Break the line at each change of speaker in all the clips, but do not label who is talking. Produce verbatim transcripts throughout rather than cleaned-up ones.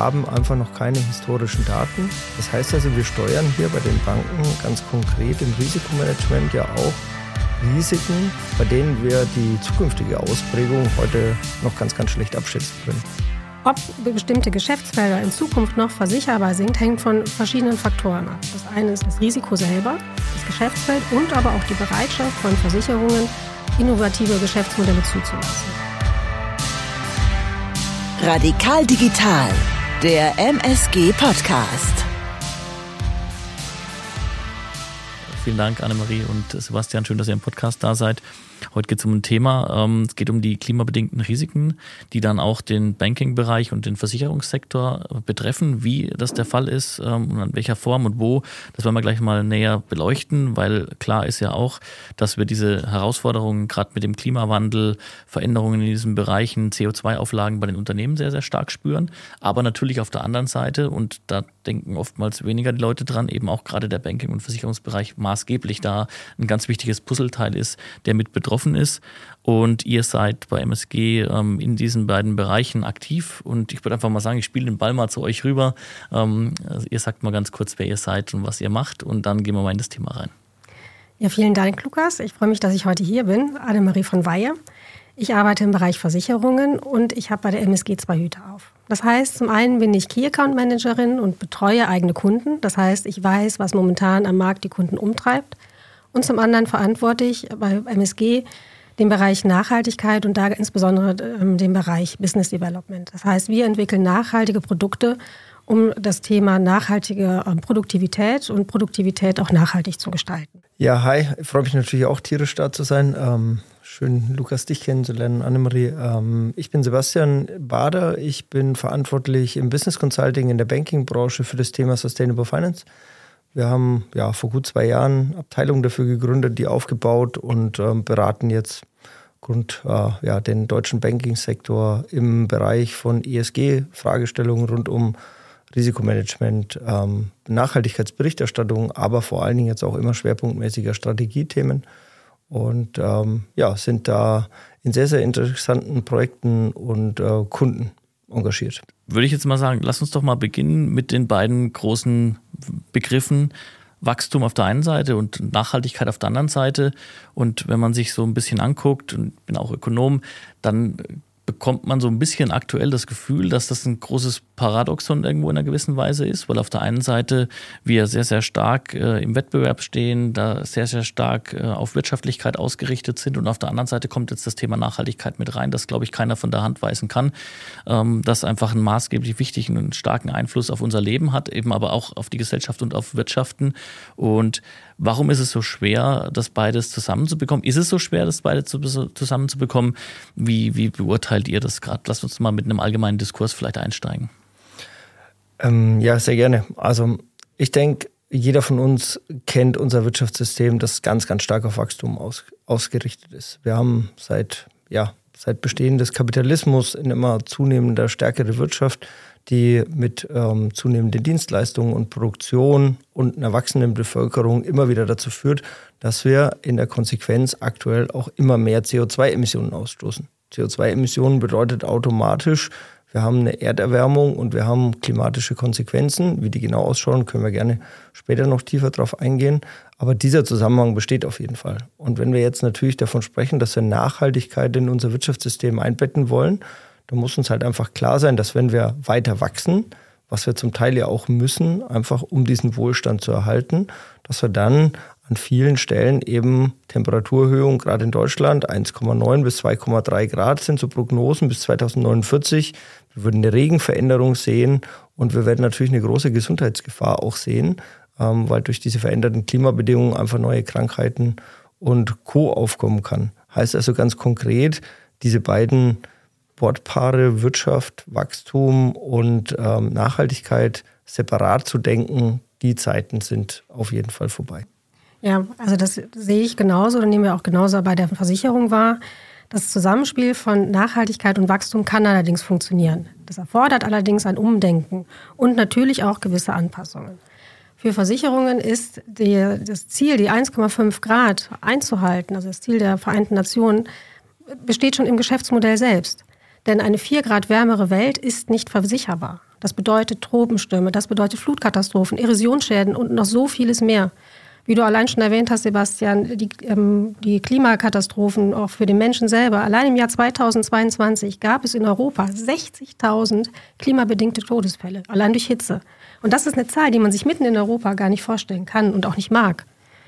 haben einfach noch keine historischen Daten. Das heißt also, wir steuern hier bei den Banken ganz konkret im Risikomanagement ja auch Risiken, bei denen wir die zukünftige Ausprägung heute noch ganz, ganz schlecht abschätzen können.
Ob bestimmte Geschäftsfelder in Zukunft noch versicherbar sind, hängt von verschiedenen Faktoren ab. Das eine ist das Risiko selber, das Geschäftsfeld und aber auch die Bereitschaft von Versicherungen, innovative Geschäftsmodelle zuzulassen.
Radikal Digital, der M S G-Podcast.
Vielen Dank, Annemarie und Sebastian. Schön, dass ihr im Podcast da seid. Heute geht es um ein Thema. Es geht um die klimabedingten Risiken, die dann auch den Banking-Bereich und den Versicherungssektor betreffen. Wie das der Fall ist und an welcher Form und wo, das wollen wir gleich mal näher beleuchten, weil klar ist ja auch, dass wir diese Herausforderungen gerade mit dem Klimawandel, Veränderungen in diesen Bereichen, C O zwei Auflagen bei den Unternehmen sehr, sehr stark spüren. Aber natürlich auf der anderen Seite, und da denken oftmals weniger die Leute dran, eben auch gerade der Banking- und Versicherungsbereich maßgeblich da ein ganz wichtiges Puzzleteil ist, der mit betroffen ist. Und ihr seid bei M S G ähm, in diesen beiden Bereichen aktiv. Und ich würde einfach mal sagen, ich spiele den Ball mal zu euch rüber. Ähm, also ihr sagt mal ganz kurz, wer ihr seid und was ihr macht. Und dann gehen wir mal in das Thema rein.
Ja, vielen Dank, Lukas. Ich freue mich, dass ich heute hier bin. Annemarie von Weihe. Ich arbeite im Bereich Versicherungen und ich habe bei der M S G zwei Hüte auf. Das heißt, zum einen bin ich Key Account Managerin und betreue eigene Kunden. Das heißt, ich weiß, was momentan am Markt die Kunden umtreibt. Und zum anderen verantworte ich bei M S G den Bereich Nachhaltigkeit und da insbesondere den Bereich Business Development. Das heißt, wir entwickeln nachhaltige Produkte, um das Thema nachhaltige Produktivität und Produktivität auch nachhaltig zu gestalten.
Ja, hi, ich freue mich natürlich auch, tierisch da zu sein. Ähm, schön, Lukas, dich kennenzulernen, Annemarie. Ähm, ich bin Sebastian Bader. Ich bin verantwortlich im Business Consulting in der Banking-Branche für das Thema Sustainable Finance. Wir haben ja vor gut zwei Jahren Abteilungen dafür gegründet, die aufgebaut und ähm, beraten jetzt Grund, äh, ja, den deutschen Banking-Sektor im Bereich von E S G-Fragestellungen rund um Risikomanagement, ähm, Nachhaltigkeitsberichterstattung, aber vor allen Dingen jetzt auch immer schwerpunktmäßiger Strategiethemen und ähm, ja, sind da in sehr, sehr interessanten Projekten und äh, Kunden engagiert.
Würde ich jetzt mal sagen, lass uns doch mal beginnen mit den beiden großen Begriffen Wachstum auf der einen Seite und Nachhaltigkeit auf der anderen Seite. Und wenn man sich so ein bisschen anguckt, und ich bin auch Ökonom, dann bekommt man so ein bisschen aktuell das Gefühl, dass das ein großes Paradoxon irgendwo in einer gewissen Weise ist, weil auf der einen Seite wir sehr, sehr stark äh, im Wettbewerb stehen, da sehr, sehr stark äh, auf Wirtschaftlichkeit ausgerichtet sind und auf der anderen Seite kommt jetzt das Thema Nachhaltigkeit mit rein, das, glaube ich, keiner von der Hand weisen kann, ähm, das einfach einen maßgeblich wichtigen und starken Einfluss auf unser Leben hat, eben aber auch auf die Gesellschaft und auf Wirtschaften. Und warum ist es so schwer, das beides zusammenzubekommen? Ist es so schwer, das beides zusammenzubekommen? Wie, wie beurteilt ihr das gerade? Lasst uns mal mit einem allgemeinen Diskurs vielleicht einsteigen.
Ähm, ja, sehr gerne. Also ich denke, jeder von uns kennt unser Wirtschaftssystem, das ganz, ganz stark auf Wachstum aus, ausgerichtet ist. Wir haben seit, ja, seit Bestehen des Kapitalismus eine immer zunehmender stärkere Wirtschaft, die mit ähm, zunehmenden Dienstleistungen und Produktion und einer wachsenden Bevölkerung immer wieder dazu führt, dass wir in der Konsequenz aktuell auch immer mehr C O zwei Emissionen ausstoßen. C O zwei Emissionen bedeutet automatisch, wir haben eine Erderwärmung und wir haben klimatische Konsequenzen. Wie die genau ausschauen, können wir gerne später noch tiefer drauf eingehen. Aber dieser Zusammenhang besteht auf jeden Fall. Und wenn wir jetzt natürlich davon sprechen, dass wir Nachhaltigkeit in unser Wirtschaftssystem einbetten wollen, dann muss uns halt einfach klar sein, dass wenn wir weiter wachsen, was wir zum Teil ja auch müssen, einfach um diesen Wohlstand zu erhalten, dass wir dann an vielen Stellen eben Temperaturerhöhung, gerade in Deutschland, eins Komma neun bis zwei Komma drei Grad sind so Prognosen bis zweitausendneunundvierzig. Wir würden eine Regenveränderung sehen und wir werden natürlich eine große Gesundheitsgefahr auch sehen, ähm, weil durch diese veränderten Klimabedingungen einfach neue Krankheiten und Co. aufkommen kann. Heißt also ganz konkret, diese beiden Wortpaare Wirtschaft, Wachstum und ähm, Nachhaltigkeit separat zu denken, die Zeiten sind auf jeden Fall vorbei.
Ja, also das sehe ich genauso, dann nehmen wir auch genauso bei der Versicherung wahr. Das Zusammenspiel von Nachhaltigkeit und Wachstum kann allerdings funktionieren. Das erfordert allerdings ein Umdenken und natürlich auch gewisse Anpassungen. Für Versicherungen ist die, das Ziel, die eins Komma fünf Grad einzuhalten, also das Ziel der Vereinten Nationen, besteht schon im Geschäftsmodell selbst. Denn eine vier Grad wärmere Welt ist nicht versicherbar. Das bedeutet Tropenstürme, das bedeutet Flutkatastrophen, Erosionsschäden und noch so vieles mehr. Wie du allein schon erwähnt hast, Sebastian, die, ähm, die Klimakatastrophen auch für den Menschen selber. Allein im Jahr zweitausendzweiundzwanzig gab es in Europa sechzigtausend klimabedingte Todesfälle, allein durch Hitze. Und das ist eine Zahl, die man sich mitten in Europa gar nicht vorstellen kann und auch nicht mag.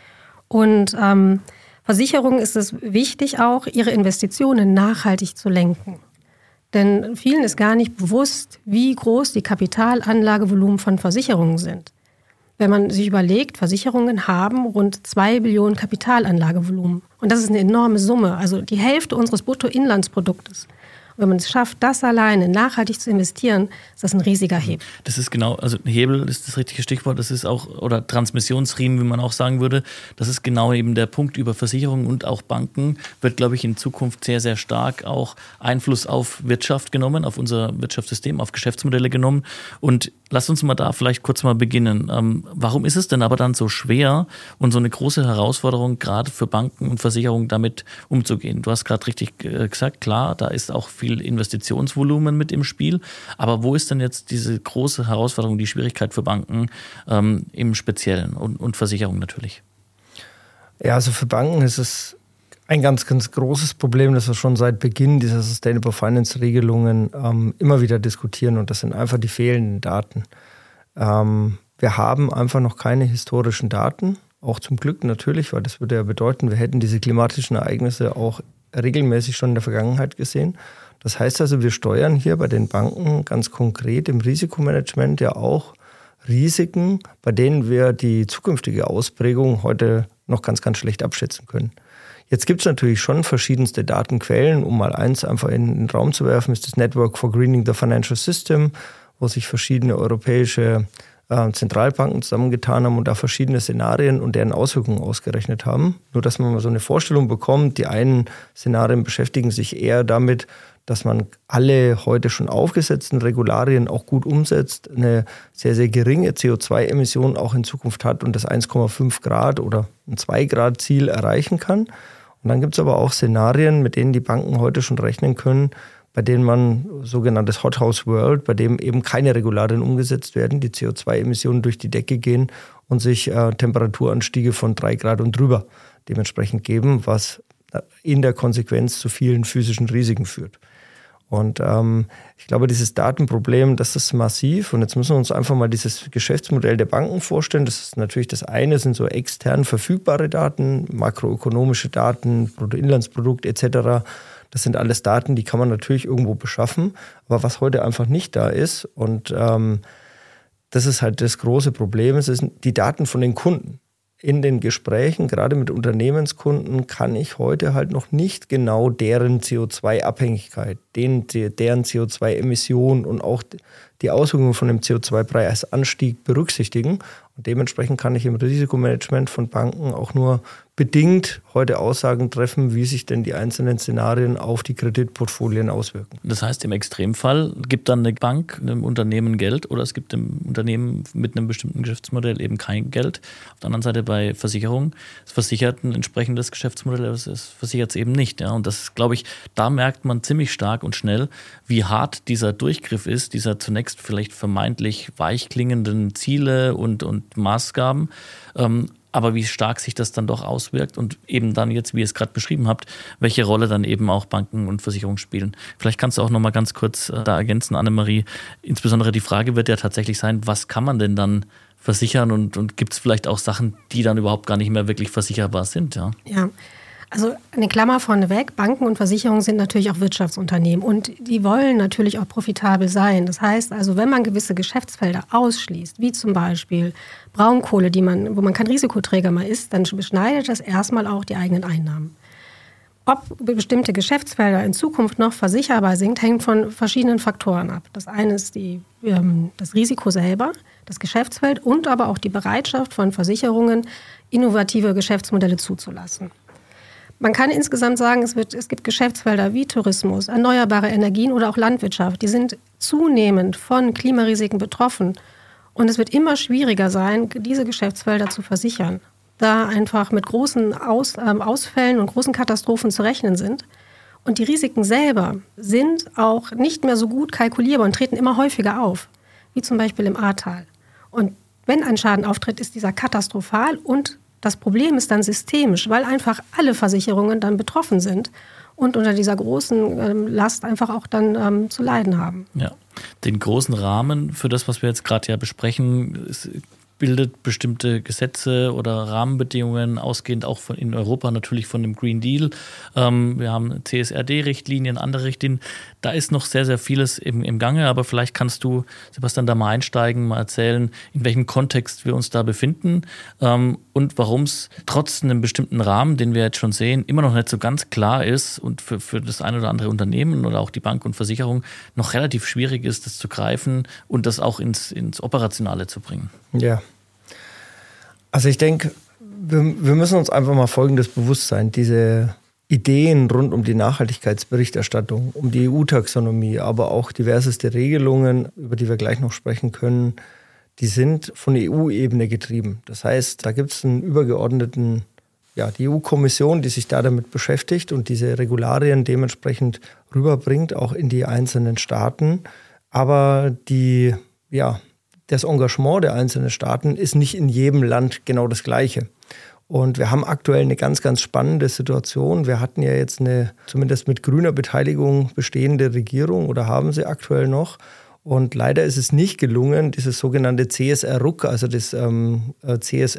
Und ähm, Versicherungen ist es wichtig auch, ihre Investitionen nachhaltig zu lenken. Denn vielen ist gar nicht bewusst, wie groß die Kapitalanlagevolumen von Versicherungen sind. Wenn man sich überlegt, Versicherungen haben rund zwei Billionen Kapitalanlagevolumen. Und das ist eine enorme Summe, also die Hälfte unseres Bruttoinlandsproduktes. Und wenn man es schafft, das alleine nachhaltig zu investieren, ist das ein riesiger Hebel.
Das ist genau, also Hebel ist das richtige Stichwort, das ist auch, oder Transmissionsriemen, wie man auch sagen würde, das ist genau eben der Punkt. Über Versicherungen und auch Banken wird, glaube ich, in Zukunft sehr, sehr stark auch Einfluss auf Wirtschaft genommen, auf unser Wirtschaftssystem, auf Geschäftsmodelle genommen. Und lass uns mal da vielleicht kurz mal beginnen. Ähm, warum ist es denn aber dann so schwer und so eine große Herausforderung, gerade für Banken und Versicherungen damit umzugehen? Du hast gerade richtig äh, gesagt, klar, da ist auch viel Investitionsvolumen mit im Spiel. Aber wo ist denn jetzt diese große Herausforderung, die Schwierigkeit für Banken ähm, im Speziellen und, und Versicherungen natürlich?
Ja, also für Banken ist es ein ganz, ganz großes Problem, das wir schon seit Beginn dieser Sustainable Finance Regelungen ähm, immer wieder diskutieren, und das sind einfach die fehlenden Daten. Ähm, wir haben einfach noch keine historischen Daten, auch zum Glück natürlich, weil das würde ja bedeuten, wir hätten diese klimatischen Ereignisse auch regelmäßig schon in der Vergangenheit gesehen. Das heißt also, wir steuern hier bei den Banken ganz konkret im Risikomanagement ja auch Risiken, bei denen wir die zukünftige Ausprägung heute noch ganz, ganz schlecht abschätzen können. Jetzt gibt es natürlich schon verschiedenste Datenquellen. Um mal eins einfach in den Raum zu werfen, ist das Network for Greening the Financial System, wo sich verschiedene europäische äh, Zentralbanken zusammengetan haben und da verschiedene Szenarien und deren Auswirkungen ausgerechnet haben. Nur, dass man mal so eine Vorstellung bekommt, die einen Szenarien beschäftigen sich eher damit, dass man alle heute schon aufgesetzten Regularien auch gut umsetzt, eine sehr, sehr geringe C O zwei Emission auch in Zukunft hat und das eins Komma fünf Grad oder ein zwei Grad Ziel erreichen kann. Und dann gibt es aber auch Szenarien, mit denen die Banken heute schon rechnen können, bei denen man sogenanntes Hothouse World, bei dem eben keine Regularien umgesetzt werden, die C O zwei Emissionen durch die Decke gehen und sich äh, Temperaturanstiege von drei Grad und drüber dementsprechend geben, was in der Konsequenz zu vielen physischen Risiken führt. Und ähm, ich glaube, dieses Datenproblem, das ist massiv. Und jetzt müssen wir uns einfach mal dieses Geschäftsmodell der Banken vorstellen. Das ist natürlich das eine, sind so extern verfügbare Daten, makroökonomische Daten, Bruttoinlandsprodukt et cetera. Das sind alles Daten, die kann man natürlich irgendwo beschaffen. Aber was heute einfach nicht da ist, und ähm, das ist halt das große Problem, es sind die Daten von den Kunden. In den Gesprächen, gerade mit Unternehmenskunden, kann ich heute halt noch nicht genau deren C O zwei Abhängigkeit, den, deren C O zwei Emissionen und auch die Auswirkungen von dem C O zwei Preisanstieg berücksichtigen. Und dementsprechend kann ich im Risikomanagement von Banken auch nur bedingt heute Aussagen treffen, wie sich denn die einzelnen Szenarien auf die Kreditportfolien auswirken.
Das heißt, im Extremfall gibt dann eine Bank einem Unternehmen Geld oder es gibt einem Unternehmen mit einem bestimmten Geschäftsmodell eben kein Geld. Auf der anderen Seite bei Versicherungen, es versichert ein entsprechendes Geschäftsmodell, aber es versichert es eben nicht. Ja. Und das, glaube ich, da merkt man ziemlich stark und schnell, wie hart dieser Durchgriff ist, dieser zunächst vielleicht vermeintlich weich klingenden Ziele und, und Maßgaben, ähm, aber wie stark sich das dann doch auswirkt und eben dann jetzt, wie ihr es gerade beschrieben habt, welche Rolle dann eben auch Banken und Versicherungen spielen. Vielleicht kannst du auch noch mal ganz kurz äh, da ergänzen, Annemarie. Insbesondere die Frage wird ja tatsächlich sein, was kann man denn dann versichern und, und gibt es vielleicht auch Sachen, die dann überhaupt gar nicht mehr wirklich versicherbar sind? Ja,
ja. Also eine Klammer vorneweg, Banken und Versicherungen sind natürlich auch Wirtschaftsunternehmen und die wollen natürlich auch profitabel sein. Das heißt also, wenn man gewisse Geschäftsfelder ausschließt, wie zum Beispiel Braunkohle, die man, wo man kein Risikoträger mehr ist, dann beschneidet das erstmal auch die eigenen Einnahmen. Ob bestimmte Geschäftsfelder in Zukunft noch versicherbar sind, hängt von verschiedenen Faktoren ab. Das eine ist die, ähm, das Risiko selber, das Geschäftsfeld und aber auch die Bereitschaft von Versicherungen, innovative Geschäftsmodelle zuzulassen. Man kann insgesamt sagen, es, wird, es gibt Geschäftsfelder wie Tourismus, erneuerbare Energien oder auch Landwirtschaft. Die sind zunehmend von Klimarisiken betroffen. Und es wird immer schwieriger sein, diese Geschäftsfelder zu versichern, da einfach mit großen Aus, äh, Ausfällen und großen Katastrophen zu rechnen sind. Und die Risiken selber sind auch nicht mehr so gut kalkulierbar und treten immer häufiger auf. wie zum Beispiel im Ahrtal. Und wenn ein Schaden auftritt, ist dieser katastrophal und das Problem ist dann systemisch, weil einfach alle Versicherungen dann betroffen sind und unter dieser großen ähm, Last einfach auch dann ähm, zu leiden haben.
Ja, den großen Rahmen für das, was wir jetzt gerade ja besprechen, ist, bildet bestimmte Gesetze oder Rahmenbedingungen, ausgehend auch von in Europa natürlich von dem Green Deal. Ähm, wir haben C S R D-Richtlinien, andere Richtlinien. Da ist noch sehr, sehr vieles im, im Gange, aber vielleicht kannst du, Sebastian, da mal einsteigen, mal erzählen, in welchem Kontext wir uns da befinden ähm, und warum es trotz einem bestimmten Rahmen, den wir jetzt schon sehen, immer noch nicht so ganz klar ist und für, für das ein oder andere Unternehmen oder auch die Bank und Versicherung noch relativ schwierig ist, das zu greifen und das auch ins, ins Operationale zu bringen.
Ja. Also ich denke, wir, wir müssen uns einfach mal Folgendes bewusst sein. Diese Ideen rund um die Nachhaltigkeitsberichterstattung, um die E U-Taxonomie, aber auch diverseste Regelungen, über die wir gleich noch sprechen können, die sind von E U-Ebene getrieben. Das heißt, da gibt es einen übergeordneten, ja, die E U-Kommission, die sich da damit beschäftigt und diese Regularien dementsprechend rüberbringt, auch in die einzelnen Staaten. Aber die, ja, das Engagement der einzelnen Staaten ist nicht in jedem Land genau das Gleiche. Und wir haben aktuell eine ganz, ganz spannende Situation. Wir hatten ja jetzt eine, zumindest mit grüner Beteiligung, bestehende Regierung oder haben sie aktuell noch. Und leider ist es nicht gelungen, dieses sogenannte C S R-R U C, also das ähm, C S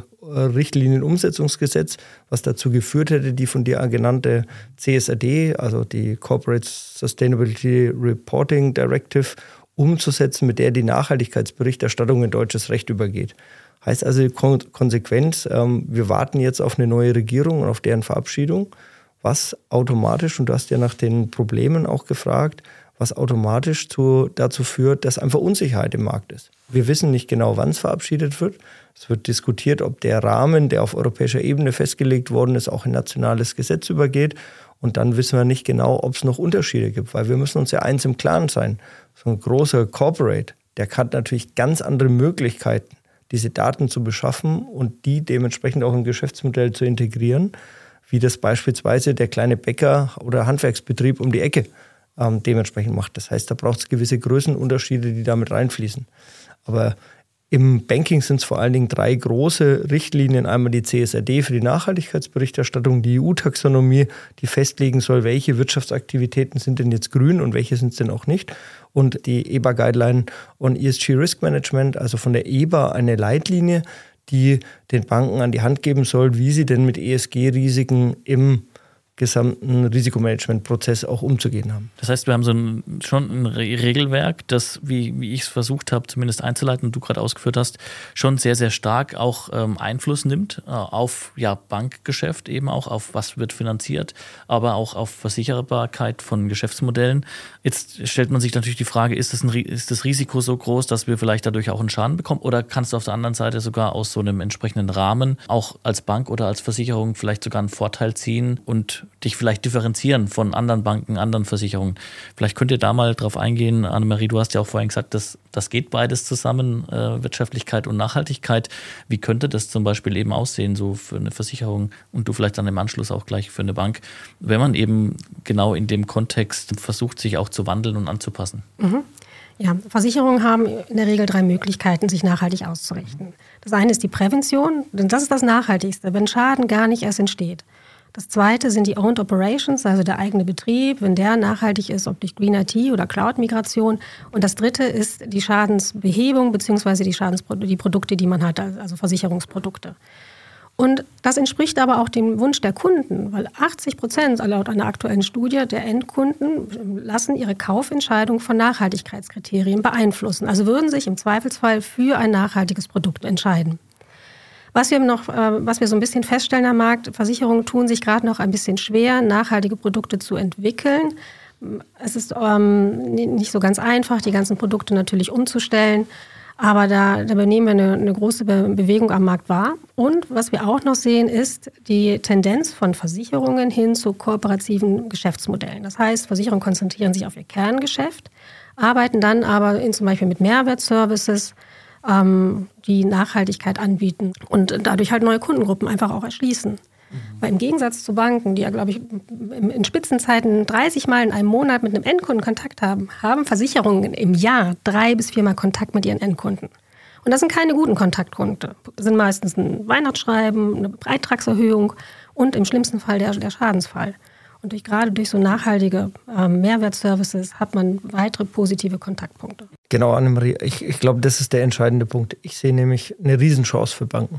R-Richtlinienumsetzungsgesetz, was dazu geführt hätte, die von dir genannte C S R D, also die Corporate Sustainability Reporting Directive, umzusetzen, mit der die Nachhaltigkeitsberichterstattung in deutsches Recht übergeht. Heißt also Kon- Konsequenz, ähm, wir warten jetzt auf eine neue Regierung und auf deren Verabschiedung, was automatisch, und du hast ja nach den Problemen auch gefragt, was automatisch zu, dazu führt, dass einfach Unsicherheit im Markt ist. Wir wissen nicht genau, wann es verabschiedet wird. Es wird diskutiert, ob der Rahmen, der auf europäischer Ebene festgelegt worden ist, auch in nationales Gesetz übergeht. Und dann wissen wir nicht genau, ob es noch Unterschiede gibt, weil wir müssen uns ja eins im Klaren sein. So ein großer Corporate, der hat natürlich ganz andere Möglichkeiten, diese Daten zu beschaffen und die dementsprechend auch im Geschäftsmodell zu integrieren, wie das beispielsweise der kleine Bäcker oder Handwerksbetrieb um die Ecke ähm, dementsprechend macht. Das heißt, da braucht es gewisse Größenunterschiede, die damit reinfließen. Aber im Banking sind es vor allen Dingen drei große Richtlinien. Einmal die C S R D für die Nachhaltigkeitsberichterstattung, die E U-Taxonomie, die festlegen soll, welche Wirtschaftsaktivitäten sind denn jetzt grün und welche sind es denn auch nicht. Und die E B A-Guideline on E S G Risk Management, also von der E B A eine Leitlinie, die den Banken an die Hand geben soll, wie sie denn mit E S G-Risiken im gesamten Risikomanagementprozess auch umzugehen haben.
Das heißt, wir haben so ein, schon ein Re- Regelwerk, das, wie, wie ich es versucht habe, zumindest einzuleiten und du gerade ausgeführt hast, schon sehr, sehr stark auch ähm, Einfluss nimmt äh, auf ja, Bankgeschäft, eben auch auf was wird finanziert, aber auch auf Versicherbarkeit von Geschäftsmodellen. Jetzt stellt man sich natürlich die Frage, ist das, ein, ist das Risiko so groß, dass wir vielleicht dadurch auch einen Schaden bekommen, oder kannst du auf der anderen Seite sogar aus so einem entsprechenden Rahmen auch als Bank oder als Versicherung vielleicht sogar einen Vorteil ziehen und dich vielleicht differenzieren von anderen Banken, anderen Versicherungen. Vielleicht könnt ihr da mal drauf eingehen. Annemarie, du hast ja auch vorhin gesagt, dass das geht beides zusammen, äh, Wirtschaftlichkeit und Nachhaltigkeit. Wie könnte das zum Beispiel eben aussehen, so für eine Versicherung und du vielleicht dann im Anschluss auch gleich für eine Bank, wenn man eben genau in dem Kontext versucht, sich auch zu wandeln und anzupassen?
Mhm. Ja, Versicherungen haben in der Regel drei Möglichkeiten, sich nachhaltig auszurichten. Das eine ist die Prävention, denn das ist das Nachhaltigste, wenn Schaden gar nicht erst entsteht. Das zweite sind die Owned Operations, also der eigene Betrieb, wenn der nachhaltig ist, ob durch Green I T oder Cloud-Migration. Und das dritte ist die Schadensbehebung bzw. die, Schadensprodu- die Produkte, die man hat, also Versicherungsprodukte. Und das entspricht aber auch dem Wunsch der Kunden, weil achtzig Prozent laut einer aktuellen Studie der Endkunden lassen ihre Kaufentscheidung von Nachhaltigkeitskriterien beeinflussen. Also würden sich im Zweifelsfall für ein nachhaltiges Produkt entscheiden. Was wir noch, was wir so ein bisschen feststellen am Markt, Versicherungen tun sich gerade noch ein bisschen schwer, nachhaltige Produkte zu entwickeln. Es ist ähm, nicht so ganz einfach, die ganzen Produkte natürlich umzustellen. Aber da, da nehmen wir eine, eine große Be- Bewegung am Markt wahr. Und was wir auch noch sehen, ist die Tendenz von Versicherungen hin zu kooperativen Geschäftsmodellen. Das heißt, Versicherungen konzentrieren sich auf ihr Kerngeschäft, arbeiten dann aber in, zum Beispiel mit Mehrwertservices, die Nachhaltigkeit anbieten und dadurch halt neue Kundengruppen einfach auch erschließen. Mhm. Weil im Gegensatz zu Banken, die ja, glaube ich, in Spitzenzeiten dreißig Mal in einem Monat mit einem Endkunden Kontakt haben, haben Versicherungen im Jahr drei bis viermal Kontakt mit ihren Endkunden. Und das sind keine guten Kontaktpunkte. Das sind meistens ein Weihnachtsschreiben, eine Beitragserhöhung und im schlimmsten Fall der, der Schadensfall. Und durch, gerade durch so nachhaltige äh, Mehrwertservices hat man weitere positive Kontaktpunkte.
Genau, Annemarie, ich, ich glaube, das ist der entscheidende Punkt. Ich sehe nämlich eine Riesenchance für Banken.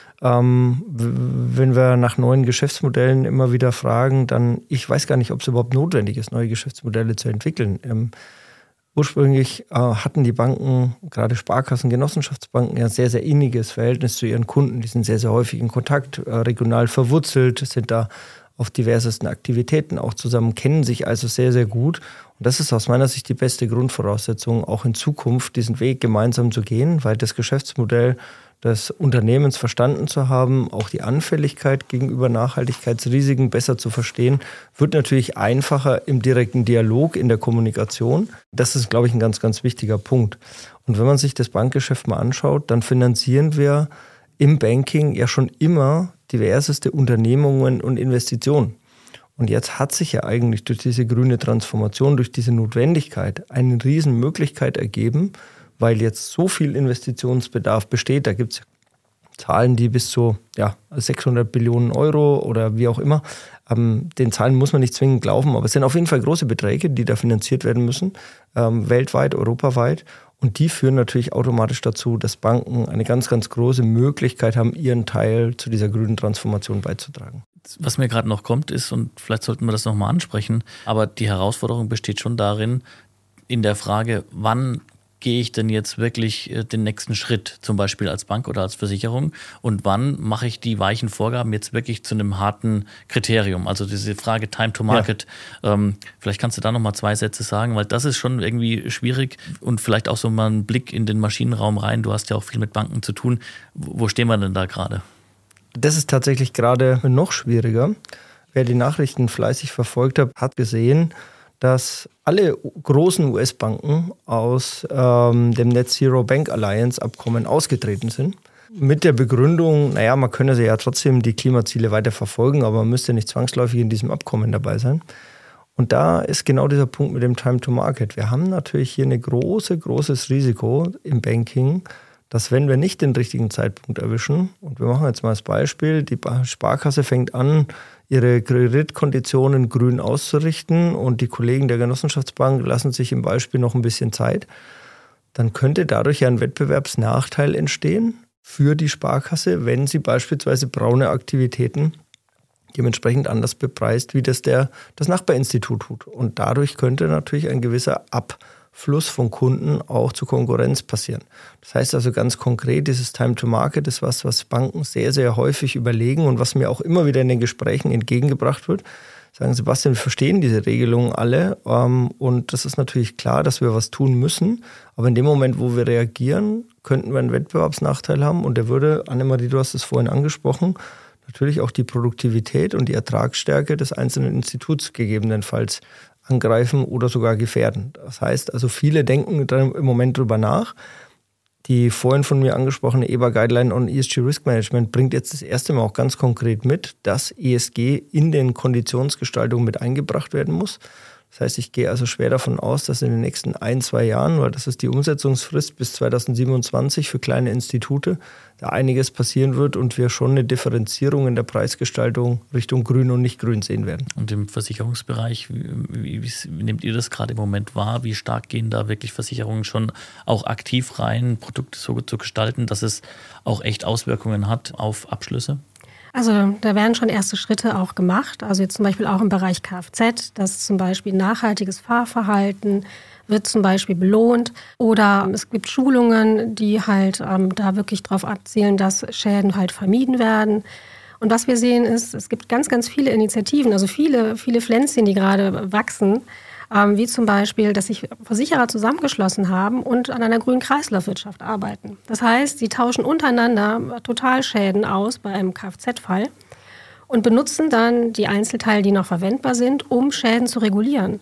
Ähm, wenn wir nach neuen Geschäftsmodellen immer wieder fragen, dann, ich weiß gar nicht, ob es überhaupt notwendig ist, neue Geschäftsmodelle zu entwickeln. Ähm, ursprünglich äh, hatten die Banken, gerade Sparkassen, Genossenschaftsbanken, ja sehr, sehr inniges Verhältnis zu ihren Kunden. Die sind sehr, sehr häufig in Kontakt, äh, regional verwurzelt, sind da auf diversesten Aktivitäten auch zusammen, kennen sich also sehr, sehr gut. Und das ist aus meiner Sicht die beste Grundvoraussetzung, auch in Zukunft diesen Weg gemeinsam zu gehen, weil das Geschäftsmodell des Unternehmens verstanden zu haben, auch die Anfälligkeit gegenüber Nachhaltigkeitsrisiken besser zu verstehen, wird natürlich einfacher im direkten Dialog, in der Kommunikation. Das ist, glaube ich, ein ganz, ganz wichtiger Punkt. Und wenn man sich das Bankgeschäft mal anschaut, dann finanzieren wir im Banking ja schon immer diverseste Unternehmungen und Investitionen. Und jetzt hat sich ja eigentlich durch diese grüne Transformation, durch diese Notwendigkeit eine Riesenmöglichkeit ergeben, weil jetzt so viel Investitionsbedarf besteht. Da gibt es Zahlen, die bis zu ja, sechshundert Billionen Euro oder wie auch immer. Ähm, den Zahlen muss man nicht zwingend glauben, aber es sind auf jeden Fall große Beträge, die da finanziert werden müssen, ähm, weltweit, europaweit. Und die führen natürlich automatisch dazu, dass Banken eine ganz, ganz große Möglichkeit haben, ihren Teil zu dieser grünen Transformation beizutragen.
Was mir gerade noch kommt ist, und vielleicht sollten wir das nochmal ansprechen, aber die Herausforderung besteht schon darin, in der Frage, wann gehe ich denn jetzt wirklich den nächsten Schritt, zum Beispiel als Bank oder als Versicherung, und wann mache ich die weichen Vorgaben jetzt wirklich zu einem harten Kriterium? Also diese Frage Time to Market, ja. ähm, vielleicht kannst du da nochmal zwei Sätze sagen, weil das ist schon irgendwie schwierig und vielleicht auch so mal einen Blick in den Maschinenraum rein. Du hast ja auch viel mit Banken zu tun. Wo stehen wir denn da gerade?
Das ist tatsächlich gerade noch schwieriger. Wer die Nachrichten fleißig verfolgt hat, hat gesehen, dass alle großen U S-Banken aus ähm, dem Net Zero Bank Alliance Abkommen ausgetreten sind. Mit der Begründung, naja, man könne ja trotzdem die Klimaziele weiter verfolgen, aber man müsste nicht zwangsläufig in diesem Abkommen dabei sein. Und da ist genau dieser Punkt mit dem Time to Market. Wir haben natürlich hier ein großes, großes Risiko im Banking, dass wenn wir nicht den richtigen Zeitpunkt erwischen, und wir machen jetzt mal das Beispiel, die Sparkasse fängt an, ihre Kreditkonditionen grün auszurichten und die Kollegen der Genossenschaftsbank lassen sich im Beispiel noch ein bisschen Zeit, dann könnte dadurch ja ein Wettbewerbsnachteil entstehen für die Sparkasse, wenn sie beispielsweise braune Aktivitäten dementsprechend anders bepreist, wie das der, das Nachbarinstitut tut. Und dadurch könnte natürlich ein gewisser Abfluss von Kunden auch zur Konkurrenz passieren. Das heißt also ganz konkret, dieses Time to Market ist was, was Banken sehr, sehr häufig überlegen und was mir auch immer wieder in den Gesprächen entgegengebracht wird. Sagen, Sebastian, wir verstehen diese Regelungen alle ähm, und das ist natürlich klar, dass wir was tun müssen. Aber in dem Moment, wo wir reagieren, könnten wir einen Wettbewerbsnachteil haben und der würde, Annemarie, du hast es vorhin angesprochen, natürlich auch die Produktivität und die Ertragsstärke des einzelnen Instituts gegebenenfalls angreifen oder sogar gefährden. Das heißt also, viele denken im Moment drüber nach. Die vorhin von mir angesprochene E B A-Guideline on E S G Risk Management bringt jetzt das erste Mal auch ganz konkret mit, dass E S G in den Konditionsgestaltungen mit eingebracht werden muss. Das heißt, ich gehe also schwer davon aus, dass in den nächsten ein, zwei Jahren, weil das ist die Umsetzungsfrist bis zweitausendsiebenundzwanzig für kleine Institute, da einiges passieren wird und wir schon eine Differenzierung in der Preisgestaltung Richtung Grün und nicht Grün sehen werden.
Und im Versicherungsbereich, wie, wie, wie nehmt ihr das gerade im Moment wahr? Wie stark gehen da wirklich Versicherungen schon auch aktiv rein, Produkte so zu gestalten, dass es auch echt Auswirkungen hat auf Abschlüsse?
Also da werden schon erste Schritte auch gemacht, also jetzt zum Beispiel auch im Bereich Kfz, dass zum Beispiel nachhaltiges Fahrverhalten wird zum Beispiel belohnt oder es gibt Schulungen, die halt ähm, da wirklich darauf abzielen, dass Schäden halt vermieden werden. Und was wir sehen ist, es gibt ganz, ganz viele Initiativen, also viele, viele Pflänzchen, die gerade wachsen, ähm, wie zum Beispiel, dass sich Versicherer zusammengeschlossen haben und an einer grünen Kreislaufwirtschaft arbeiten. Das heißt, sie tauschen untereinander Totalschäden aus bei einem Kfz-Fall und benutzen dann die Einzelteile, die noch verwendbar sind, um Schäden zu regulieren.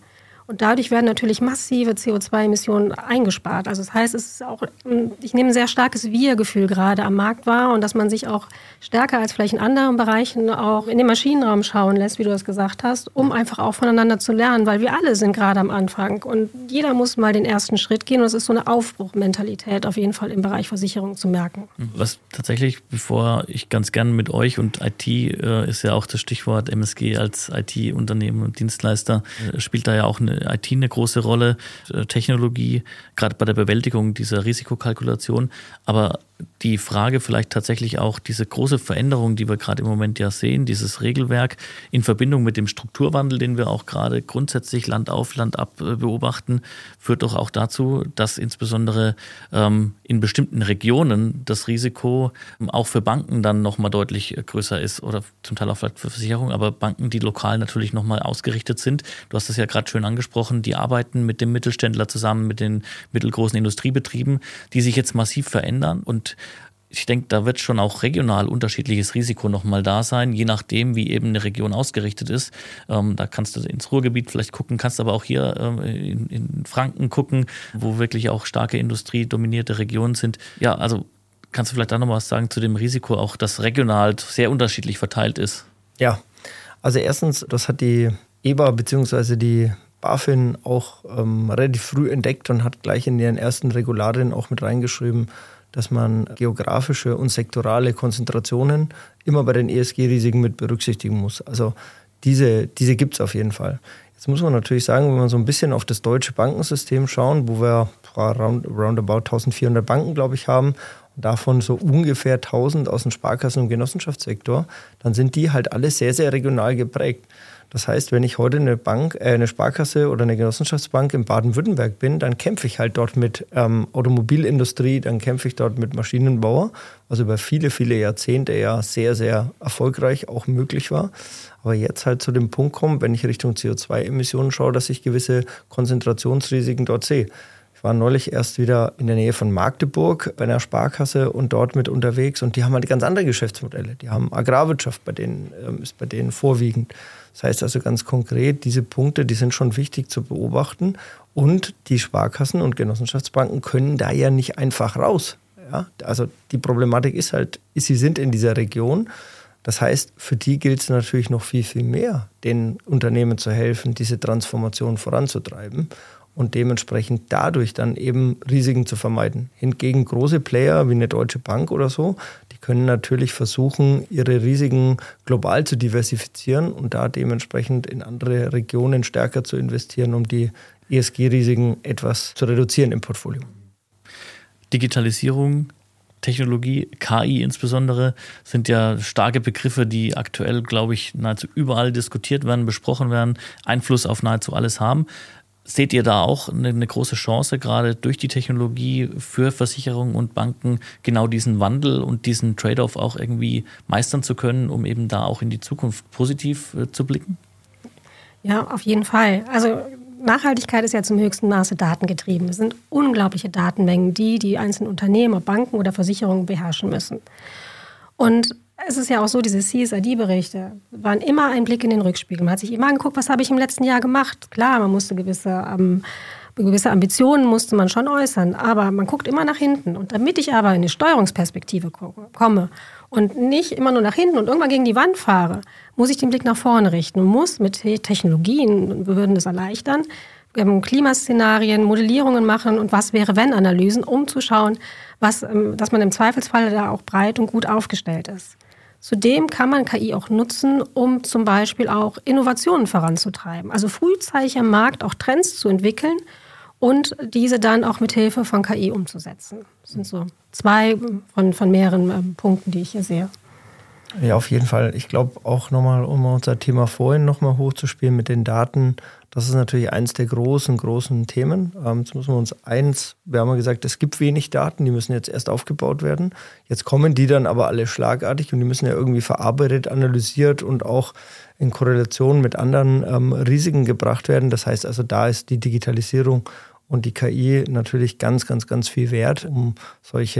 Und dadurch werden natürlich massive C O zwei Emissionen eingespart. Also das heißt, es ist auch, ich nehme ein sehr starkes Wir-Gefühl gerade am Markt wahr und dass man sich auch stärker als vielleicht in anderen Bereichen auch in den Maschinenraum schauen lässt, wie du das gesagt hast, um einfach auch voneinander zu lernen, weil wir alle sind gerade am Anfang und jeder muss mal den ersten Schritt gehen und es ist so eine Aufbruchmentalität auf jeden Fall im Bereich Versicherung zu merken.
Was tatsächlich, bevor ich ganz gerne mit euch und I T äh, ist ja auch das Stichwort M S G als I T-Unternehmen und Dienstleister, äh, spielt da ja auch eine I T eine große Rolle, äh, Technologie, gerade bei der Bewältigung dieser Risikokalkulation, aber die Frage vielleicht tatsächlich auch diese große Veränderung, die wir gerade im Moment ja sehen, dieses Regelwerk in Verbindung mit dem Strukturwandel, den wir auch gerade grundsätzlich Land auf, Land ab beobachten, führt doch auch dazu, dass insbesondere ähm, in bestimmten Regionen das Risiko auch für Banken dann nochmal deutlich größer ist oder zum Teil auch vielleicht für Versicherungen, aber Banken, die lokal natürlich nochmal ausgerichtet sind. Du hast es ja gerade schön angesprochen, die arbeiten mit dem Mittelständler zusammen, mit den mittelgroßen Industriebetrieben, die sich jetzt massiv verändern und ich denke, da wird schon auch regional unterschiedliches Risiko nochmal da sein, je nachdem, wie eben eine Region ausgerichtet ist. Ähm, da kannst du ins Ruhrgebiet vielleicht gucken, kannst aber auch hier ähm, in, in Franken gucken, wo wirklich auch starke industriedominierte Regionen sind. Ja, also kannst du vielleicht da noch was sagen zu dem Risiko, auch das regional sehr unterschiedlich verteilt ist?
Ja, also erstens, das hat die E B A bzw. die BaFin auch ähm, relativ früh entdeckt und hat gleich in ihren ersten Regularien auch mit reingeschrieben, dass man geografische und sektorale Konzentrationen immer bei den E S G-Risiken mit berücksichtigen muss. Also diese, diese gibt es auf jeden Fall. Jetzt muss man natürlich sagen, wenn wir so ein bisschen auf das deutsche Bankensystem schauen, wo wir round, roundabout eintausendvierhundert Banken, glaube ich, haben, und davon so ungefähr tausend aus dem Sparkassen- und Genossenschaftssektor, dann sind die halt alle sehr, sehr regional geprägt. Das heißt, wenn ich heute eine Bank, äh, eine Sparkasse oder eine Genossenschaftsbank in Baden-Württemberg bin, dann kämpfe ich halt dort mit ähm, Automobilindustrie, dann kämpfe ich dort mit Maschinenbauer, was über viele, viele Jahrzehnte ja sehr, sehr erfolgreich auch möglich war. Aber jetzt halt zu dem Punkt kommt, wenn ich Richtung C O zwei Emissionen schaue, dass ich gewisse Konzentrationsrisiken dort sehe. Ich war neulich erst wieder in der Nähe von Magdeburg bei einer Sparkasse und dort mit unterwegs und die haben halt ganz andere Geschäftsmodelle. Die haben Agrarwirtschaft, bei denen ähm, ist bei denen vorwiegend. Das heißt also ganz konkret, diese Punkte, die sind schon wichtig zu beobachten und die Sparkassen und Genossenschaftsbanken können da ja nicht einfach raus. Ja? Also die Problematik ist halt, sie sind in dieser Region. Das heißt, für die gilt es natürlich noch viel, viel mehr, den Unternehmen zu helfen, diese Transformation voranzutreiben und dementsprechend dadurch dann eben Risiken zu vermeiden. Hingegen große Player wie eine Deutsche Bank oder so, die können natürlich versuchen, ihre Risiken global zu diversifizieren und da dementsprechend in andere Regionen stärker zu investieren, um die E S G-Risiken etwas zu reduzieren im Portfolio.
Digitalisierung, Technologie, K I insbesondere, sind ja starke Begriffe, die aktuell, glaube ich, nahezu überall diskutiert werden, besprochen werden, Einfluss auf nahezu alles haben. Seht ihr da auch eine, eine große Chance, gerade durch die Technologie für Versicherungen und Banken, genau diesen Wandel und diesen Trade-off auch irgendwie meistern zu können, um eben da auch in die Zukunft positiv äh, zu blicken?
Ja, auf jeden Fall. Also Nachhaltigkeit ist ja zum höchsten Maße datengetrieben. Es sind unglaubliche Datenmengen, die die einzelnen Unternehmen, Banken oder Versicherungen beherrschen müssen. Und es ist ja auch so, diese C S R D-Berichte waren immer ein Blick in den Rückspiegel. Man hat sich immer angeguckt, was habe ich im letzten Jahr gemacht. Klar, man musste gewisse, ähm, gewisse Ambitionen musste man schon äußern, aber man guckt immer nach hinten. Und damit ich aber in eine Steuerungsperspektive komme und nicht immer nur nach hinten und irgendwann gegen die Wand fahre, muss ich den Blick nach vorne richten und muss mit Technologien, wir würden das erleichtern, Klimaszenarien, Modellierungen machen und Was-wäre-wenn-Analysen, um zu schauen, was, dass man im Zweifelsfall da auch breit und gut aufgestellt ist. Zudem kann man K I auch nutzen, um zum Beispiel auch Innovationen voranzutreiben. Also frühzeitig am Markt auch Trends zu entwickeln und diese dann auch mit Hilfe von K I umzusetzen. Das sind so zwei von, von mehreren äh, Punkten, die ich hier sehe.
Ja, auf jeden Fall. Ich glaube auch nochmal, um unser Thema vorhin nochmal hochzuspielen mit den Daten, das ist natürlich eins der großen, großen Themen. Ähm, jetzt müssen wir uns eins, wir haben ja gesagt, es gibt wenig Daten, die müssen jetzt erst aufgebaut werden. Jetzt kommen die dann aber alle schlagartig und die müssen ja irgendwie verarbeitet, analysiert und auch in Korrelation mit anderen ähm, Risiken gebracht werden. Das heißt also, da ist die Digitalisierung und die K I natürlich ganz, ganz, ganz viel wert, um solche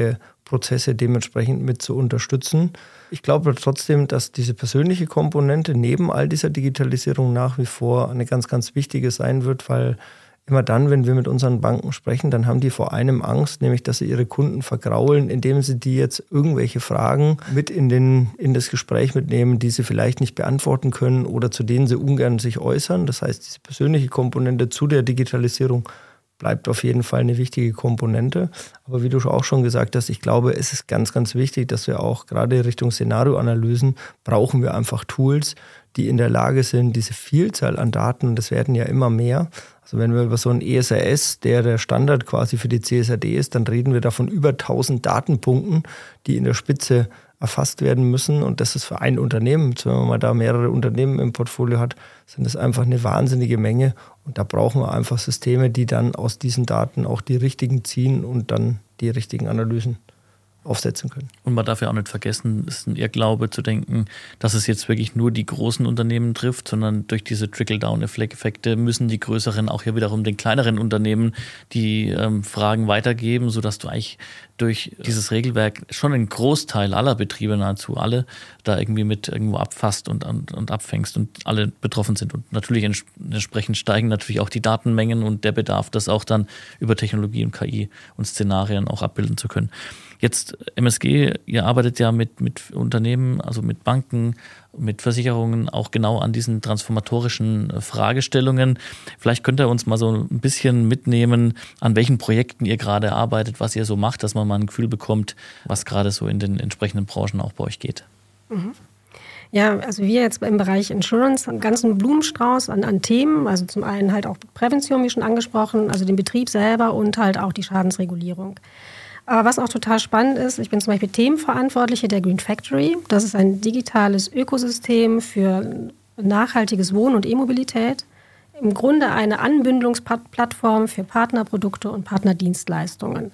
Prozesse dementsprechend mit zu unterstützen. Ich glaube trotzdem, dass diese persönliche Komponente neben all dieser Digitalisierung nach wie vor eine ganz, ganz wichtige sein wird, weil immer dann, wenn wir mit unseren Banken sprechen, dann haben die vor einem Angst, nämlich dass sie ihre Kunden vergraulen, indem sie die jetzt irgendwelche Fragen mit in, den, in das Gespräch mitnehmen, die sie vielleicht nicht beantworten können oder zu denen sie ungern sich äußern. Das heißt, diese persönliche Komponente zu der Digitalisierung bleibt auf jeden Fall eine wichtige Komponente. Aber wie du auch schon gesagt hast, ich glaube, es ist ganz, ganz wichtig, dass wir auch gerade Richtung Szenarioanalysen brauchen wir einfach Tools, die in der Lage sind, diese Vielzahl an Daten, und das werden ja immer mehr. Also wenn wir über so einen E S R S, der der Standard quasi für die C S R D ist, dann reden wir davon über tausend Datenpunkten, die in der Spitze erfasst werden müssen. Und das ist für ein Unternehmen, wenn man mal da mehrere Unternehmen im Portfolio hat, sind das einfach eine wahnsinnige Menge. Und da brauchen wir einfach Systeme, die dann aus diesen Daten auch die richtigen ziehen und dann die richtigen Analysen aufsetzen können.
Und man darf ja auch nicht vergessen, es ist ein Irrglaube zu denken, dass es jetzt wirklich nur die großen Unternehmen trifft, sondern durch diese Trickle-Down-Effekte müssen die größeren auch hier wiederum den kleineren Unternehmen die ähm, Fragen weitergeben, sodass du eigentlich durch dieses Regelwerk schon einen Großteil aller Betriebe, nahezu alle, da irgendwie mit irgendwo abfasst und, und, und abfängst und alle betroffen sind. Und natürlich ents- entsprechend steigen natürlich auch die Datenmengen und der Bedarf, das auch dann über Technologie und K I und Szenarien auch abbilden zu können. Jetzt M S G, ihr arbeitet ja mit, mit Unternehmen, also mit Banken, mit Versicherungen auch genau an diesen transformatorischen Fragestellungen. Vielleicht könnt ihr uns mal so ein bisschen mitnehmen, an welchen Projekten ihr gerade arbeitet, was ihr so macht, dass man mal ein Gefühl bekommt, was gerade so in den entsprechenden Branchen auch bei euch geht.
Mhm. Ja, also wir jetzt im Bereich Insurance einen ganzen Blumenstrauß an, an Themen, also zum einen halt auch Prävention, wie schon angesprochen, also den Betrieb selber und halt auch die Schadensregulierung. Aber was auch total spannend ist, ich bin zum Beispiel Themenverantwortliche der Green Factory. Das ist ein digitales Ökosystem für nachhaltiges Wohnen und E-Mobilität. Im Grunde eine Anbindungsplattform für Partnerprodukte und Partnerdienstleistungen.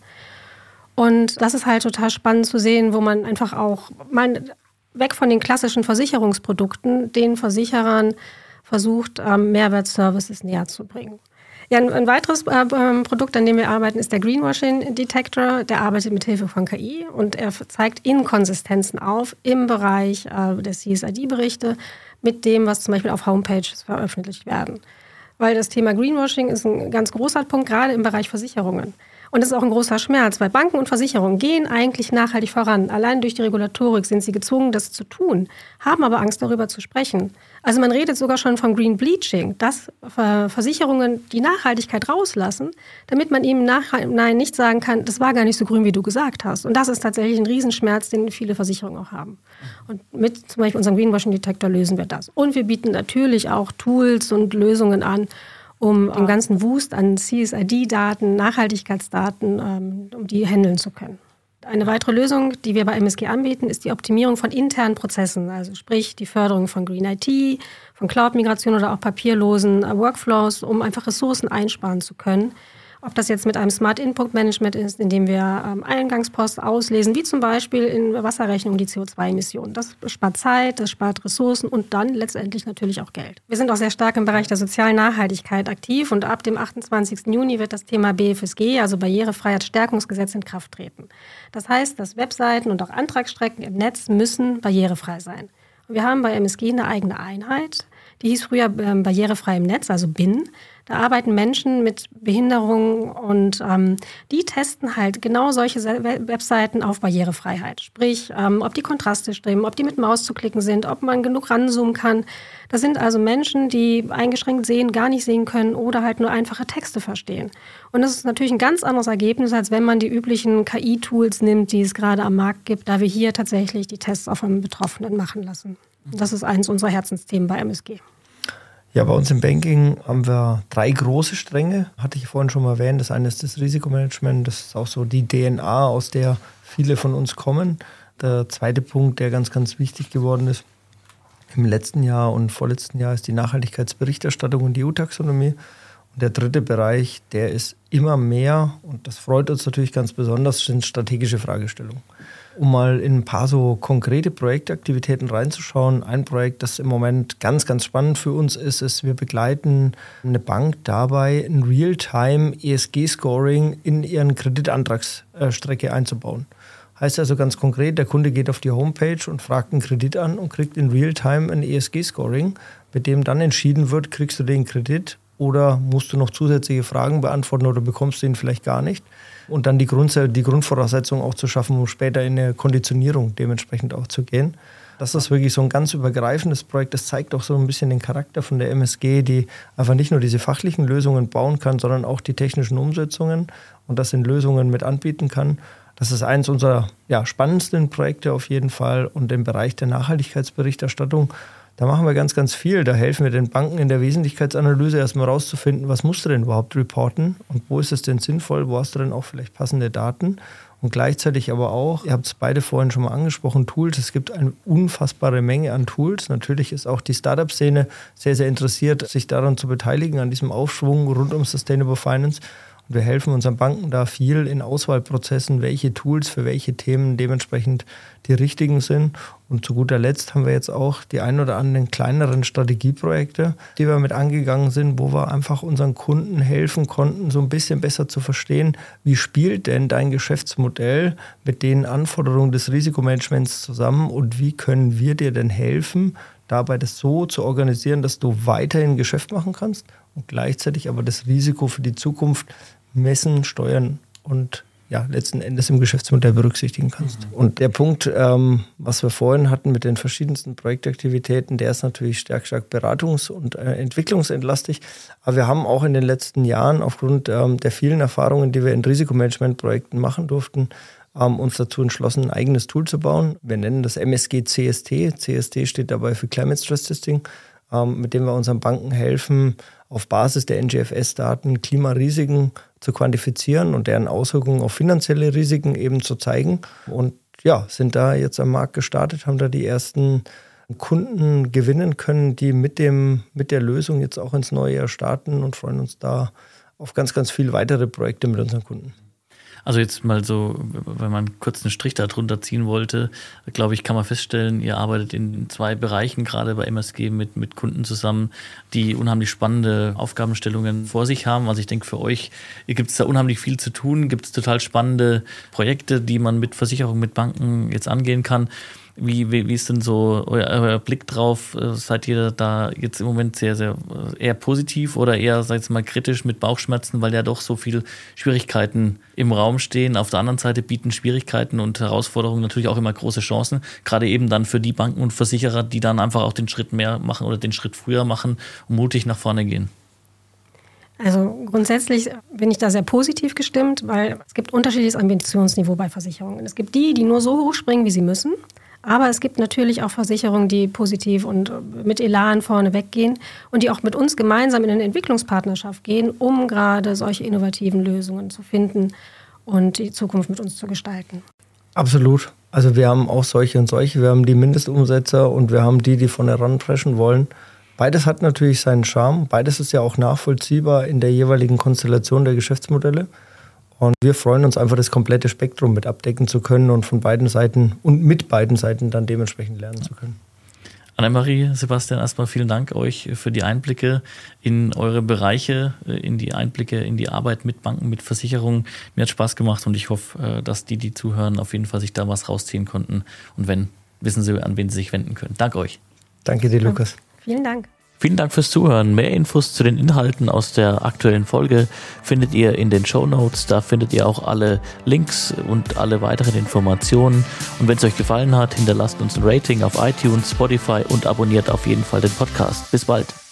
Und das ist halt total spannend zu sehen, wo man einfach auch mal weg von den klassischen Versicherungsprodukten den Versicherern versucht, Mehrwertservices näher zu bringen. Ja, ein, ein weiteres äh, Produkt, an dem wir arbeiten, ist der Greenwashing Detector. Der arbeitet mit Hilfe von K I und er zeigt Inkonsistenzen auf im Bereich äh, der C S R D-Berichte mit dem, was zum Beispiel auf Homepages veröffentlicht werden. Weil das Thema Greenwashing ist ein ganz großer Punkt, gerade im Bereich Versicherungen. Und das ist auch ein großer Schmerz, weil Banken und Versicherungen gehen eigentlich nachhaltig voran. Allein durch die Regulatorik sind sie gezwungen, das zu tun, haben aber Angst, darüber zu sprechen. Also man redet sogar schon vom Green Bleaching, dass Versicherungen die Nachhaltigkeit rauslassen, damit man ihnen im Nachhinein nicht sagen kann, das war gar nicht so grün, wie du gesagt hast. Und das ist tatsächlich ein Riesenschmerz, den viele Versicherungen auch haben. Und mit zum Beispiel unserem Greenwashing-Detektor lösen wir das. Und wir bieten natürlich auch Tools und Lösungen an, um den ganzen Wust an C S R D-Daten, Nachhaltigkeitsdaten, ähm, um die handeln zu können. Eine weitere Lösung, die wir bei M S G anbieten, ist die Optimierung von internen Prozessen, also sprich die Förderung von Green I T, von Cloud-Migration oder auch papierlosen äh, Workflows, um einfach Ressourcen einsparen zu können. Ob das jetzt mit einem Smart Input Management ist, indem wir ähm, Eingangspost auslesen, wie zum Beispiel in Wasserrechnung die C O zwei Emissionen. Das spart Zeit, das spart Ressourcen und dann letztendlich natürlich auch Geld. Wir sind auch sehr stark im Bereich der sozialen Nachhaltigkeit aktiv und ab dem achtundzwanzigsten Juni wird das Thema B F S G, also Barrierefreiheitsstärkungsgesetz, in Kraft treten. Das heißt, dass Webseiten und auch Antragsstrecken im Netz müssen barrierefrei sein. Und wir haben bei M S G eine eigene Einheit, die hieß früher ähm, Barrierefrei im Netz, also B I N. Da arbeiten Menschen mit Behinderungen und ähm, die testen halt genau solche Webseiten auf Barrierefreiheit. Sprich, ähm, ob die Kontraste stimmen, ob die mit Maus zu klicken sind, ob man genug ranzoomen kann. Das sind also Menschen, die eingeschränkt sehen, gar nicht sehen können oder halt nur einfache Texte verstehen. Und das ist natürlich ein ganz anderes Ergebnis, als wenn man die üblichen K I-Tools nimmt, die es gerade am Markt gibt, da wir hier tatsächlich die Tests auf einem Betroffenen machen lassen. Das ist eines unserer Herzensthemen bei M S G.
Ja, bei uns im Banking haben wir drei große Stränge, hatte ich vorhin schon mal erwähnt. Das eine ist das Risikomanagement, das ist auch so die D N A, aus der viele von uns kommen. Der zweite Punkt, der ganz, ganz wichtig geworden ist, im letzten Jahr und vorletzten Jahr, ist die Nachhaltigkeitsberichterstattung und die E U-Taxonomie. Und der dritte Bereich, der ist immer mehr, und das freut uns natürlich ganz besonders, sind strategische Fragestellungen. Um mal in ein paar so konkrete Projektaktivitäten reinzuschauen. Ein Projekt, das im Moment ganz, ganz spannend für uns ist, ist, wir begleiten eine Bank dabei, ein Real-Time E S G-Scoring in ihren Kreditantragsstrecke einzubauen. Heißt also ganz konkret, der Kunde geht auf die Homepage und fragt einen Kredit an und kriegt in Realtime ein E S G-Scoring, mit dem dann entschieden wird, kriegst du den Kredit oder musst du noch zusätzliche Fragen beantworten oder bekommst du ihn vielleicht gar nicht. Und dann die, Grund, die Grundvoraussetzung auch zu schaffen, um später in eine Konditionierung dementsprechend auch zu gehen. Das ist wirklich so ein ganz übergreifendes Projekt. Das zeigt auch so ein bisschen den Charakter von der M S G, die einfach nicht nur diese fachlichen Lösungen bauen kann, sondern auch die technischen Umsetzungen und das in Lösungen mit anbieten kann. Das ist eines unserer ja, spannendsten Projekte auf jeden Fall. Und im Bereich der Nachhaltigkeitsberichterstattung, da machen wir ganz, ganz viel. Da helfen wir den Banken in der Wesentlichkeitsanalyse erstmal rauszufinden, was musst du denn überhaupt reporten und wo ist es denn sinnvoll, wo hast du denn auch vielleicht passende Daten. Und gleichzeitig aber auch, ihr habt es beide vorhin schon mal angesprochen, Tools. Es gibt eine unfassbare Menge an Tools. Natürlich ist auch die Startup-Szene sehr, sehr interessiert, sich daran zu beteiligen, an diesem Aufschwung rund um Sustainable Finance. Und wir helfen unseren Banken da viel in Auswahlprozessen, welche Tools für welche Themen dementsprechend die richtigen sind. Und zu guter Letzt haben wir jetzt auch die ein oder anderen kleineren Strategieprojekte, die wir mit angegangen sind, wo wir einfach unseren Kunden helfen konnten, so ein bisschen besser zu verstehen, wie spielt denn dein Geschäftsmodell mit den Anforderungen des Risikomanagements zusammen und wie können wir dir denn helfen, dabei das so zu organisieren, dass du weiterhin Geschäft machen kannst und gleichzeitig aber das Risiko für die Zukunft messen, steuern und ja, letzten Endes im Geschäftsmodell berücksichtigen kannst. Mhm. Und der Punkt, ähm, was wir vorhin hatten mit den verschiedensten Projektaktivitäten, der ist natürlich stark, stark beratungs- und äh, entwicklungsentlastig. Aber wir haben auch in den letzten Jahren aufgrund ähm, der vielen Erfahrungen, die wir in Risikomanagementprojekten machen durften, ähm, uns dazu entschlossen, ein eigenes Tool zu bauen. Wir nennen das M S G C S T. C S T steht dabei für Climate Stress Testing, ähm, mit dem wir unseren Banken helfen, auf Basis der N G F S-Daten Klimarisiken zu quantifizieren und deren Auswirkungen auf finanzielle Risiken eben zu zeigen. Und ja, sind da jetzt am Markt gestartet, haben da die ersten Kunden gewinnen können, die mit dem, mit der Lösung jetzt auch ins neue Jahr starten und freuen uns da auf ganz, ganz viele weitere Projekte mit unseren Kunden.
Also jetzt mal so, wenn man kurz einen Strich darunter ziehen wollte, glaube ich, kann man feststellen, ihr arbeitet in zwei Bereichen, gerade bei M S G mit, mit Kunden zusammen, die unheimlich spannende Aufgabenstellungen vor sich haben. Also ich denke für euch, ihr gibt es da unheimlich viel zu tun, gibt es total spannende Projekte, die man mit Versicherungen, mit Banken jetzt angehen kann. Wie, wie, wie ist denn so euer, euer Blick drauf? Seid ihr da jetzt im Moment sehr, sehr eher positiv oder eher, seid ihr mal, kritisch mit Bauchschmerzen, weil ja doch so viele Schwierigkeiten im Raum stehen? Auf der anderen Seite bieten Schwierigkeiten und Herausforderungen natürlich auch immer große Chancen, gerade eben dann für die Banken und Versicherer, die dann einfach auch den Schritt mehr machen oder den Schritt früher machen und mutig nach vorne gehen.
Also grundsätzlich bin ich da sehr positiv gestimmt, weil es gibt unterschiedliches Ambitionsniveau bei Versicherungen. Es gibt die, die nur so hoch springen, wie sie müssen. Aber es gibt natürlich auch Versicherungen, die positiv und mit Elan vorne weggehen und die auch mit uns gemeinsam in eine Entwicklungspartnerschaft gehen, um gerade solche innovativen Lösungen zu finden und die Zukunft mit uns zu gestalten.
Absolut. Also wir haben auch solche und solche. Wir haben die Mindestumsetzer und wir haben die, die von heranpreschen wollen. Beides hat natürlich seinen Charme. Beides ist ja auch nachvollziehbar in der jeweiligen Konstellation der Geschäftsmodelle. Und wir freuen uns einfach, das komplette Spektrum mit abdecken zu können und von beiden Seiten und mit beiden Seiten dann dementsprechend lernen zu können.
Annemarie, Sebastian, erstmal vielen Dank euch für die Einblicke in eure Bereiche, in die Einblicke in die Arbeit mit Banken, mit Versicherungen. Mir hat Spaß gemacht und ich hoffe, dass die, die zuhören, auf jeden Fall sich da was rausziehen konnten. Und wenn, wissen sie, an wen sie sich wenden können. Danke euch.
Danke dir, Lukas.
Vielen Dank.
Vielen Dank fürs Zuhören. Mehr Infos zu den Inhalten aus der aktuellen Folge findet ihr in den Shownotes. Da findet ihr auch alle Links und alle weiteren Informationen. Und wenn es euch gefallen hat, hinterlasst uns ein Rating auf iTunes, Spotify und abonniert auf jeden Fall den Podcast. Bis bald.